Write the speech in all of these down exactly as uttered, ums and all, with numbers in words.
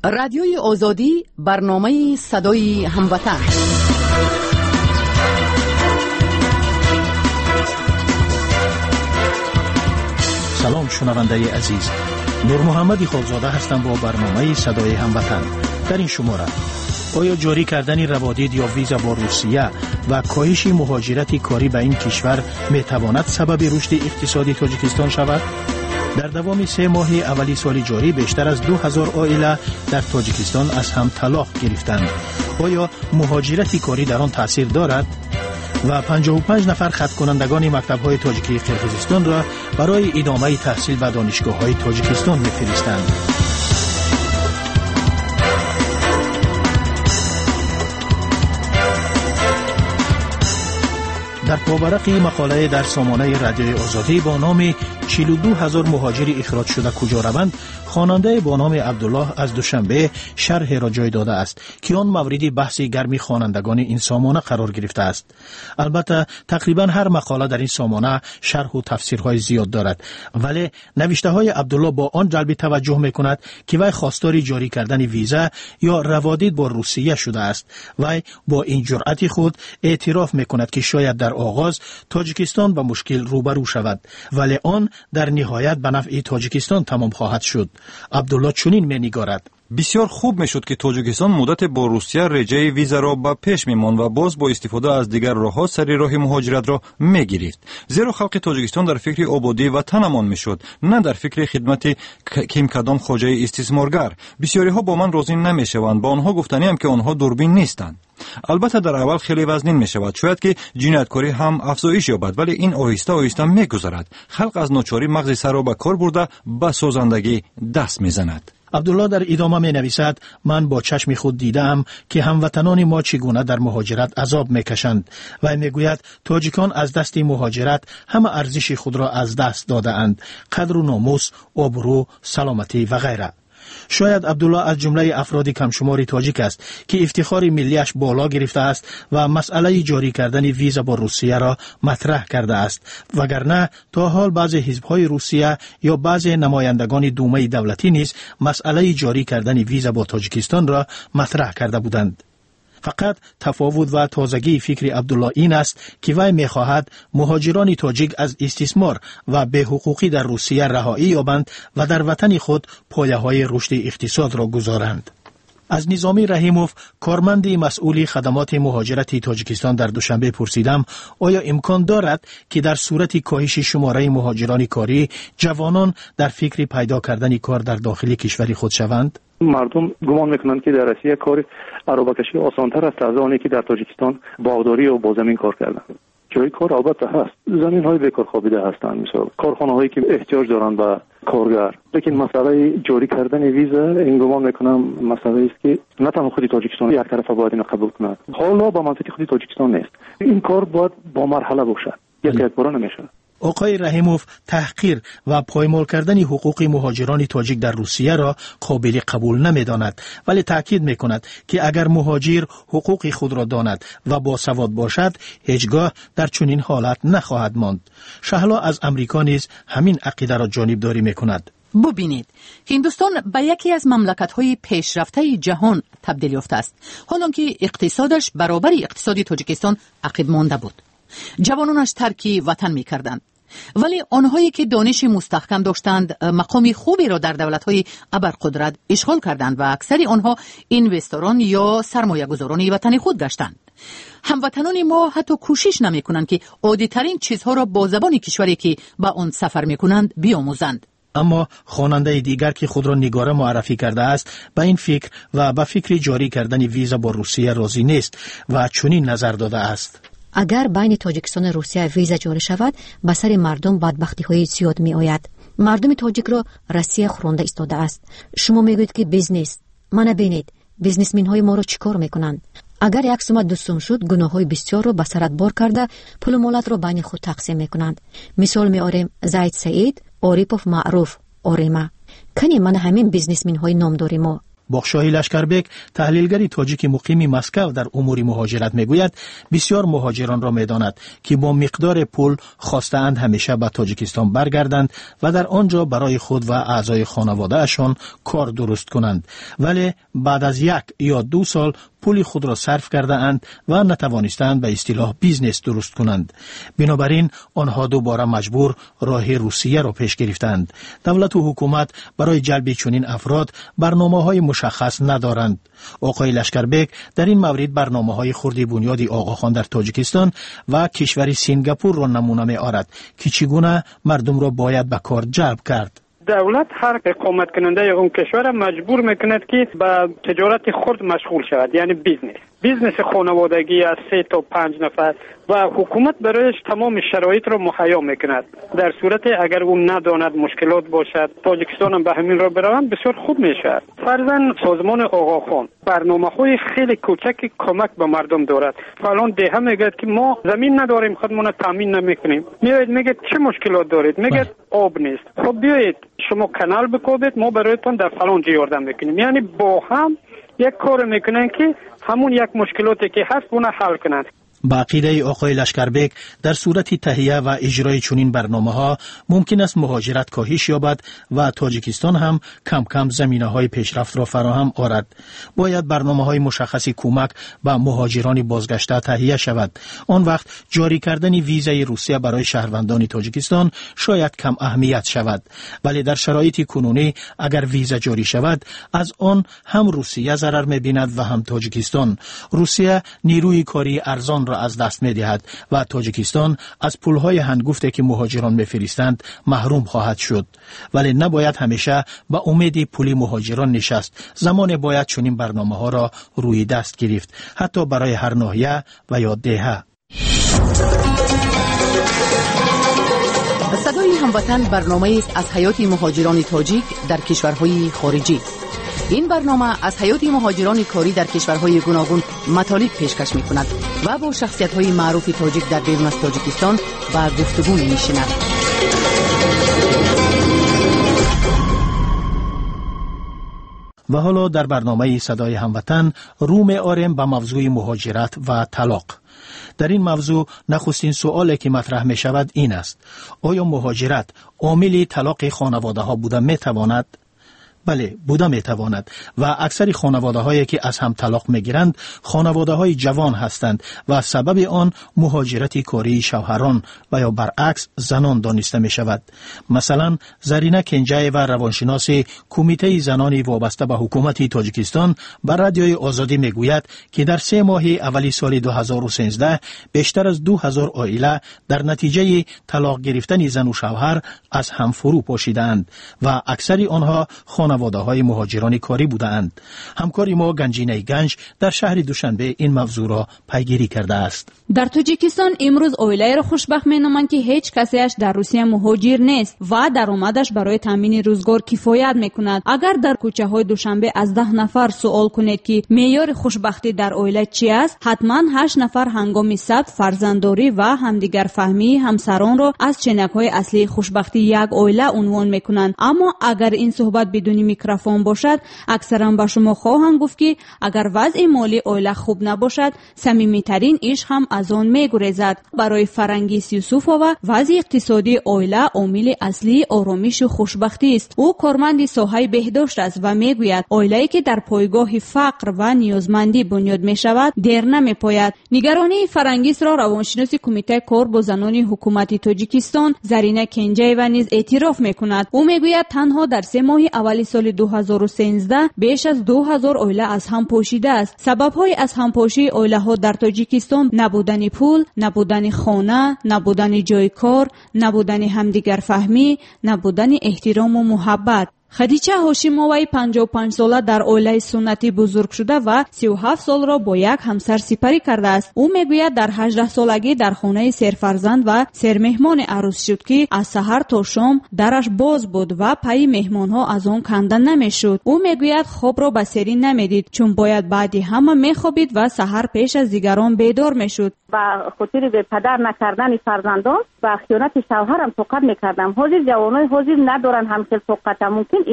رادیوی آزادی، برنامه صدای هموطن. سلام شنونده عزیز، نور محمدی خالزاده هستم با برنامه صدای هموطن. در این شماره آیا جاری کردن روادید یا ویزا با روسیه و کاهش مهاجرت کاری به این کشور میتواند سبب رشد اقتصادی تاجیکستان شود؟ در دوام سه ماه اولی سال جاری بیشتر از دو هزار عائله در تاجیکستان از هم طلاق گرفتند. آیا مهاجرت کاری در آن تاثیر دارد؟ و پنجاه و پنج نفر خط کنندگان مکتب‌های تاجیکی قرقیزستان را برای ادامه تحصیل به دانشگاه‌های تاجیکستان می‌فرستند. در پاورق مقاله در سامانه رادیوی آزادی با نام چهل و دو هزار مهاجر اخراج شده کجا روند، خواننده با نام عبدالله از دوشنبه شرح را جای داده است که آن موردی بحث گرمی خوانندگان این سامانه قرار گرفته است. البته تقریبا هر مقاله در این سامانه شرح و تفسیرهای زیاد دارد، ولی نوشته های عبدالله با آن جلب توجه میکند که وی خواستار جاری کردن ویزا یا روادید با روسیه شده است. وی با این جرأت خود اعتراف میکند که شاید در آغاز تاجیکستان با مشکل روبرو شود، ولی آن در نهایت به نفع تاجیکستان تمام خواهد شد. عبدالله چنین می‌نگارد: بسیار خوب میشد که تاجیکستان مدت با روسیه رجای ویزا را به پیش میمان و باز با استفاده از دیگر راه‌ها سری راه مهاجرت را میگرفت، زیرا خلق تاجیکستان در فکر آبادی وطنمان میشد، نه در فکر خدمت کیم کدام خواجه استثمارگر. بسیاری ها با من راضی نمیشوند، با آنها گفتنیم که آنها دوربین نیستند. البته در اول خیلی وزنین می شود، شاید که جنایتکاری هم افزایش یابد، ولی این آهسته آهسته می گذرد. خلق از ناچاری مغز سر را به کار برده به سازندگی دست می زند. عبدالله در ادامه می نویسد: من با چشم خود دیدم که هموطنان ما چگونه در مهاجرت عذاب می کشند و می گوید تاجیکان از دست مهاجرت همه ارزش خود را از دست داده اند، قدر و ناموس، آبرو، سلامتی و غیره. شاید عبدالله از جمله افراد کمشماری تاجیک است که افتخار ملیش بالا گرفته است و مسئله جاری کردن ویزا با روسیه را مطرح کرده است، وگرنه تا حال بعضی حزب‌های روسیه یا بعضی نمایندگان دومه دولتی نیز مسئله جاری کردن ویزا با تاجیکستان را مطرح کرده بودند. فقط تفاوت و تازگی فکر عبدالله این است که وی می‌خواهد مهاجران تاجیک از استثمار و به حقوقی در روسیه رهایی یابند و در وطن خود پایه‌های رشد اقتصاد را گذارند. از نظامی رحیموف، کارمند مسئول خدمات مهاجرت تاجیکستان، در دوشنبه پرسیدم آیا امکان دارد که در صورت کاهش شماره مهاجران کاری جوانان در فکر پیدا کردن کار در داخل کشور خود شوند؟ مردم گمان میکنند که در روسیه کار عربکشی آسان‌تر است از آنی که در تاجیکستان باغداری و با زمین کار کردن. جای کار البته هست، زمین های بیکار خوابیده هستند، مثلا کارخانه هایی که احتیاج دارند به کارگر، لیکن مسئله جاری کردن ویزا این گمان میکنم مسئله است که نه تنها خود تاجیکستان یک طرفه باید اینو قبول کند، حالا با منطق خود تاجیکستان نیست. این کار باید با مرحله باشد، یک اعتبار نمیشه. آقای رحیموف تحقیر و پایمال کردن حقوق مهاجران تاجیک در روسیه را قابل قبول نمی‌داند، ولی تاکید می‌کند که اگر مهاجر حقوق خود را داند و باسواد باشد هیچگاه در چنین حالت نخواهد ماند. شهلا از امریکا نیز همین عقیده را جانبداری می‌کند. ببینید، هندوستان به یکی از مملکت‌های پیشرفته جهان تبدیل یافته است، حالانکه اقتصادش برابر اقتصاد تاجیکستان عقب مانده بود. جوانانش ترک وطن می‌کردند، ولی آنهایی که دانش مستحکم داشتند مقام خوبی را در دولت‌های ابرقدرت اشغال کردند و اکثر آنها اینوستوران یا سرمایه‌گذاران وطن خود گشتند. هموطنان ما حتی کوشش نمی‌کنند که عادی‌ترین چیزها را با زبان کشوری که به آن سفر می‌کنند بیاموزند. اما خواننده دیگر که خود را نگاره معرفی کرده است به این فکر و به فکر جاری کردن ویزا با روسیه راضی نیست و چنین نظر داده است: اگر بین تاجیکستان و روسیه ویزا جاری شود به سر مردم بدبختی های زیاد می آید. مردم تاجیک را روسیه خورنده ایستاده است. شما میگویید که بیزنس، من ببینید بیزنسمن های ما را چیکار میکنند؟ اگر یک سوم دو سوم شد گناه های بسیار را به سرت بار کرده پول و مالت را بین خود تقسیم میکنند. مثال میاریم زید سعید، آریپوف معروف، آریما. کنی من همین بیزنسمن های نامداری ما باغشاهی لشکربک، تحلیلگری تاجیک مقیم مسکو در امور مهاجرت میگوید بسیار مهاجران را میداند که با مقدار پول خواستند همیشه به تاجیکستان برگردند و در آنجا برای خود و اعضای خانواده اشان کار درست کنند، ولی بعد از یک یا دو سال پول خود را صرف کرده اند و نتوانستند به اصطلاح بیزنس درست کنند. بنابراین آنها دوباره مجبور راه روسیه را پیش گرفتند. دولت و حکومت برای جلب چنین افراد برنامه‌های مشخص ندارند. آقای لشکربک در این مورد برنامه‌های خردی بنیادی آقاخان در تاجیکستان و کشور سینگاپور را نمونه می‌آورد که چگونه مردم را باید به کار جلب کرد. دولت هر اقامت کننده اون کشور مجبور میکند که به تجارت خرد مشغول شود، یعنی بیزنس بیزنس خانوادگی از سه تا پنج نفر، و حکومت برایش تمام شرایط را مهیا میکند. در صورت اگر اون نداند مشکلات باشد، تاجیکستان هم به همین را بروند بسیار خوب میشود. فرضاً سازمان آقاخان برنامه‌های خیلی کوچکی کمک به مردم دارد. فلان دهه میگه که ما زمین نداریم، خودمون تامین نمیکنیم. میاد میگه چه مشکلات دارید؟ میگه آب نیست. خب بیایید شما کانال بکوبید، ما برایتون در فلان جا یاردم میکنیم. یعنی با هم یک کار میکنن که همون یک مشکلاتی که هست اون حل کنند. با عقیده آقای لشکربک در صورت تهیه و اجرای چنین برنامه‌ها ممکن است مهاجرت کاهش یابد و تاجیکستان هم کم کم زمینه‌های پیشرفت را فراهم آورد. باید برنامه‌های مشخصی کمک به مهاجران بازگشته تهیه شود. آن وقت جاری کردن ویزای روسیه برای شهروندان تاجیکستان شاید کم اهمیت شود، ولی در شرایط کنونی اگر ویزا جاری شود از آن هم روسیه ضرر می‌بیند و هم تاجیکستان. روسیه نیروی کاری ارزان از دست می دهد و تاجیکستان از پولهای هنگفتی که مهاجران میفرستند محروم خواهد شد. ولی نباید همیشه با امید پولی مهاجران نشست. زمان باید چنین برنامه ها را روی دست گرفت، حتی برای هر ناحیه و یا دهه. صدای هموطن برنامه است از حیات مهاجران تاجیک در کشورهای خارجی. این برنامه از حیات مهاجران کاری در کشورهای گوناگون مطالب پیشکش می‌کند و با شخصیت‌های معروف تاجیک در بیرون از تاجیکستان و گفتگو می‌نشیند. و حالا در برنامه صدای هموطن رو می‌آریم به موضوع مهاجرت و طلاق. در این موضوع نخستین سوالی که مطرح می شود این است: آیا مهاجرت عامل طلاق خانواده ها بوده می تواند؟ بله، بوده می تواند و اکثر خانواده هایی که از هم طلاق می گیرند خانواده های جوان هستند و سبب آن مهاجرت کاری شوهران و یا برعکس زنان دانسته می شود. مثلا زرینه کنجای و روانشناس کمیته زنانی وابسته به حکومت تاجیکستان بر رادیوی آزادی می گوید که در سه ماه اولی سال دو هزار و سیزده بیشتر از دو هزار عائله در نتیجه طلاق گرفتن زن و شوهر از هم فرو پاشیدند و اکثر آنها خانواده های مهاجران کاری بودند. همکاری ما گنجینه گنج در شهر دوشنبه این موضوع را پیگیری کرده است. در تاجیکستان امروز عائله را خوشبخت مینامند که هیچ کسیش در روسیه مهاجر نیست و درآمدش برای تامین روزگار کفایت میکند. اگر در کوچه های دوشنبه از ده نفر سوال کنید که معیار خوشبختی در عائله چی است، حتما هشت نفر هنگام ثبت فرزندداری و همدیگر فهمی همسران را از چنک های اصلی خوشبختی یک عائله عنوان میکنند. اما اگر این صحبت بدون میکروفون باشد، اکثرا به شما خواهند گفت که اگر وضع مالی عائله خوب نباشد، صمیمیترین عشق هم از آن میگریزد. برای فرنگیس یوسفова وضع اقتصادی عائله عامل اصلی آرامش و خوشبختی است. او کارمند ساحه بهداشت است و میگوید عائله‌ای که در پایگاه فقر و نیازمندی بنیاد میشود دیر نمیپاید. نگرانی فرنگیس را روانشناس کمیته کار با زنان حکومت تاجیکستان زرینه کنجایوا نیز اعتراف میکند. او میگوید تنها در سه ماه اولی سال دو هزار و سیزده بیش از دو هزار عائله از هم پاشیده است. سبب‌های از هم پاشی عائله‌ها در تاجیکستان نبودن پول، نبودن خانه، نبودن جای کار، نبودن همدیگر فهمی، نبودن احترام و محبت. خدیجه هاشیمووای پنجاه و پنج ساله در عائله سنتی بزرگ شده و سی و هفت سال را با یک همسر سپری کرده است. او میگوید در هجده سالگی در خانه سرفرزند و سرمهمان عروس شد که از سحر تا شام درش باز بود و پای مهمانها از آن کنده نمیشد. او میگوید خواب را به سری نمیدید چون باید بعدی همه میخوابید و سحر پیش از دیگران بیدار میشد. با خاطر به پدر نکردن فرزندان و خیانت شوهرم توقف میکردم. حاضر جوانای حاضر ندارن همچنین توقف. ممکن اینها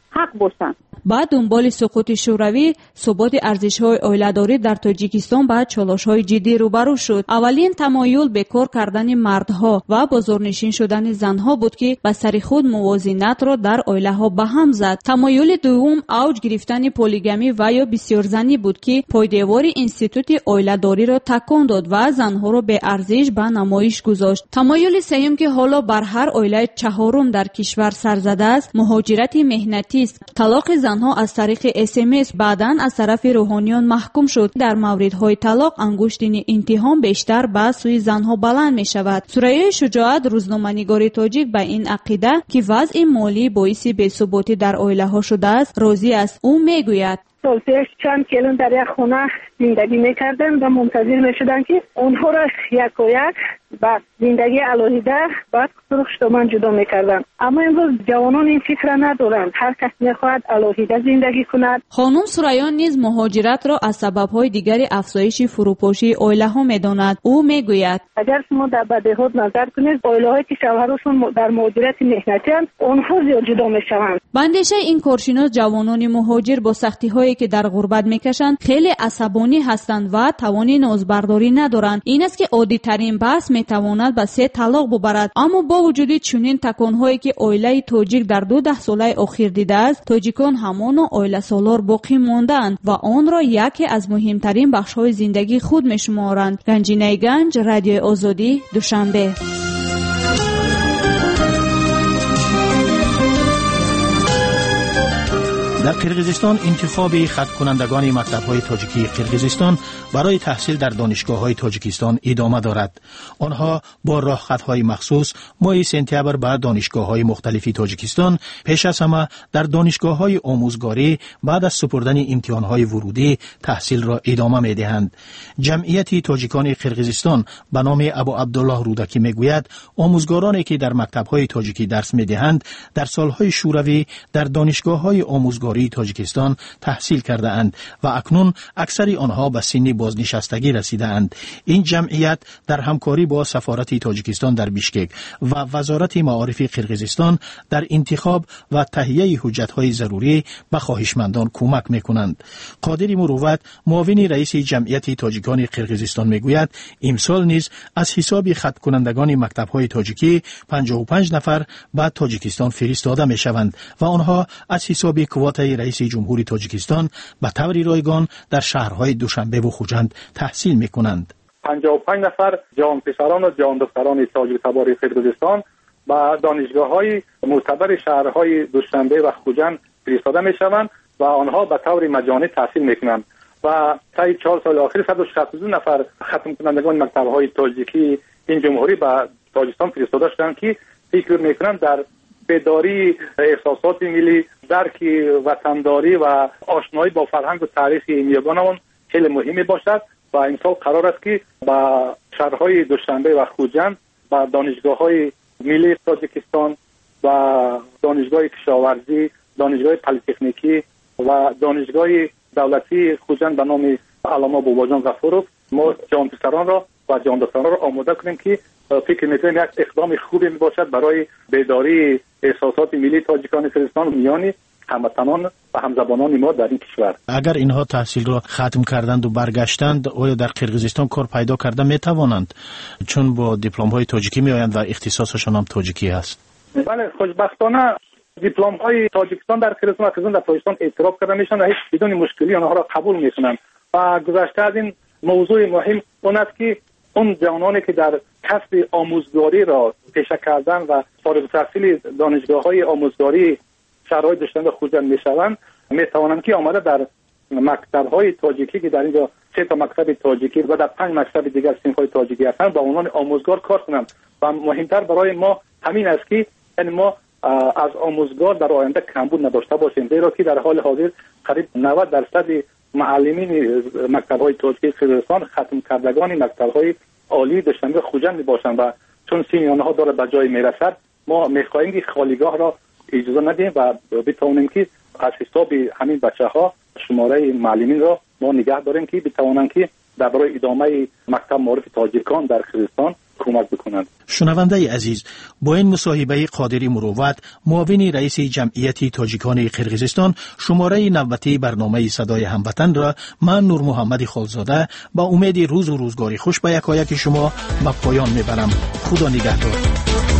حق باشند. با دنبال سقوط شوروی، ثبات ارزش‌های عائله‌داری در تاجیکستان با چالش‌های جدی روبرو شد. اولین تمایل به کار کردن مردها و بازارنشین شدن زنها بود که به سر خود موازنت را در عائله‌ها به هم زد. تمایل دوم اوج گرفتن پلیگامی و یا بسیارزنی بود که پایدیوار اینستیتوت عائله‌داری را تکان داد و زنها را به ارزش به نمایش گذاشت. تمایل سوم که حالا بر هر عائله چهارم در کشور سر زده است، مهاجرت مهنتی است. طلاق زنها از طریق اس ام اس بعداً از طرف روحانیان محکوم شد. در موردهای طلاق انگشتین اتهام بیشتر به سوی زنها بلند می شود. ثریا شجاعت، روزنامه‌نگار تاجیک، به این عقیده که وضع مالی باعث بی‌ثباتی در عائله‌ها شده است راضی است. او میگوید سال پیش چند کلون در یک خانه زندگی میکردن و منتظر میشدن که اونها را یک و یک با زندگی علاهیده بعد سرخشت من جدا میکردن. اما امروز جوانان این فکر ندارند. هر کس میخواهد علاهیده زندگی کند. خانم ثریا نیز مهاجرت را از سبب‌های دیگری افزایش فروپاشی عائله‌ها می‌داند. او میگوید اگر شما در بدیهات نظر کنید، عائله‌هایی که شوهرشون در مهاجرت مهنتی اند، اونها زیاد جدا میشوند. بندشه این کارشناس جوانان مهاجر با سختی‌هایی که در غربت میکشند خیلی عصبانی هستند و توان نازبرداری ندارند. این است که عادی ترین بحث میتواند به سه طلاق ببرد. اما با وجود چنین تکان‌هایی که عائله تاجیک در دو ده ساله اخیر دیده است، تاجیکان همان عائله سالار باقی ماندند و آن را یکی از مهمترین بخش‌های زندگی خود میشمارند. رنجینه گنج، رادیو آزادی، دوشنبه. در قرقیزستان انتخاب خط کنندگان مکتب‌های تاجیکی قرقیزستان برای تحصیل در دانشگاه‌های تاجیکستان ادامه دارد. آنها با راهخطهای مخصوص ماه سپتامبر به دانشگاه‌های مختلفی تاجیکستان، پیش از همه در دانشگاه‌های آموزگاری بعد از سپردن امتحان‌های ورودی تحصیل را ادامه می‌دهند. جمعیت تاجیکان قرقیزستان به نام ابو عبدالله رودکی میگوید آموزگارانی که در مکتب‌های تاجیکی درس می‌دهند در سال‌های شوروی در دانشگاه‌های آموزگاری تاجیکستان تحصیل کرده اند و اکنون اکثر آنها به سن بازنشستگی رسیده اند. این جمعیت در همکاری با سفارت تاجیکستان در بیشکک و وزارت معارف قرقیزستان در انتخاب و تهیه حجت‌های ضروری به خواهشمندان کمک می‌کنند. قادر مروت، معاون رئیس جمعیت تاجیکان قرقیزستان میگوید امسال نیز از حساب خط کنندگان مکتب‌های تاجیکی پنجاه و پنج نفر به تاجیکستان فرستاده می‌شوند و آنها از حساب کوات رئیس جمهوری تاجیکستان به طور رایگان در شهرهای دوشنبه و خوجند تحصیل می‌کنند. پنجاه و پنج نفر جوان پسران و جوان دختران تاجیک تبار قرقیزستان به دانشگاه‌های معتبر شهرهای دوشنبه و خوجند فرستاده می‌شوند و آنها به طور مجانی تحصیل می‌کنند و طی چهار سال اخیر صد و شصت و دو نفر ختم کنندگان مکتب‌های تاجیکی این جمهوری به تاجیکستان فرستاده شدند که فکر می‌کنند در بیداری احساسات ملی، درک وطنداری و آشنایی با فرهنگ و تاریخ میگانمون خیلی مهمی باشد و این سال قرار است که با شهرهای دوشنبه و خوجند با دانشگاه‌های ملی تاجیکستان و دانشگاه کشاورزی، دانشگاه پلی‌تکنیکی و دانشگاه دولتی خوجند به نام علامه باباجان غفورov ما جوان پسران را و جوان دختران را آماده کنیم که فکر می‌کنیم یک اقدام خوبی میباشد برای بیداری احساسات ملی تاجیکان قرقیزستان میان هموطنان و همزبانان ما در این کشور. اگر اینها تحصیل را ختم کردند و برگشتند آیا در قرقیزستان کار پیدا کرده میتوانند؟ چون با دیپلم‌های تاجیکی میآیند و اختصاصشان هم تاجیکی است. بله، خوشبختانه دیپلم‌های تاجیکستان در قرقیزستان و قرقیزستان در تاجیکستان اعتراف کرده میشن و هیچ بدون مشکلی آنها را قبول میکنند. و گذشته از این موضوع مهم اون است که اون جوانانی که در کسب آموزگاری را پیشه کردن و فارغ التحصیل دانشگاه‌های آموزگاری شهرهای دوشنبه خوجند میشوند میتوانند که آمده در مکتب‌های تاجیکی که در اینجا سه تا مکتب تاجیکی و در پنج مکتب دیگر صنف‌های تاجیکی هستند با عنوان آموزگار کار کنند و مهمتر برای ما همین است که یعنی ما از آموزگار در آینده کمبود نداشته باشیم، زیرا که در حال حاضر قریب نود درصد معلمین مکتب‌های تاجیکی قرقیزستان ختم کردگان مکتب‌های عالی دوشنبه خوجند باشند و چون سین آنها داره به جای میرسد ما میخواهیم که خالیگاه را اجازه ندیم و بتوانیم که از حساب همین بچه‌ها شماره معلمین را ما نگه داریم که بتوانند که در برای ادامه مکتب معارف تاجیکان در قرقیزستان کمک بکنند. شنونده عزیز، با این مصاحبه قادری مروت، معاون رئیس جمعیت تاجیکان قرقیزستان، شماره نوبتی برنامه صدای هموطن را من نور محمد خالزاده با امید روز و روزگاری خوش به یکایک شما به پایان میبرم. خدا نگهدار.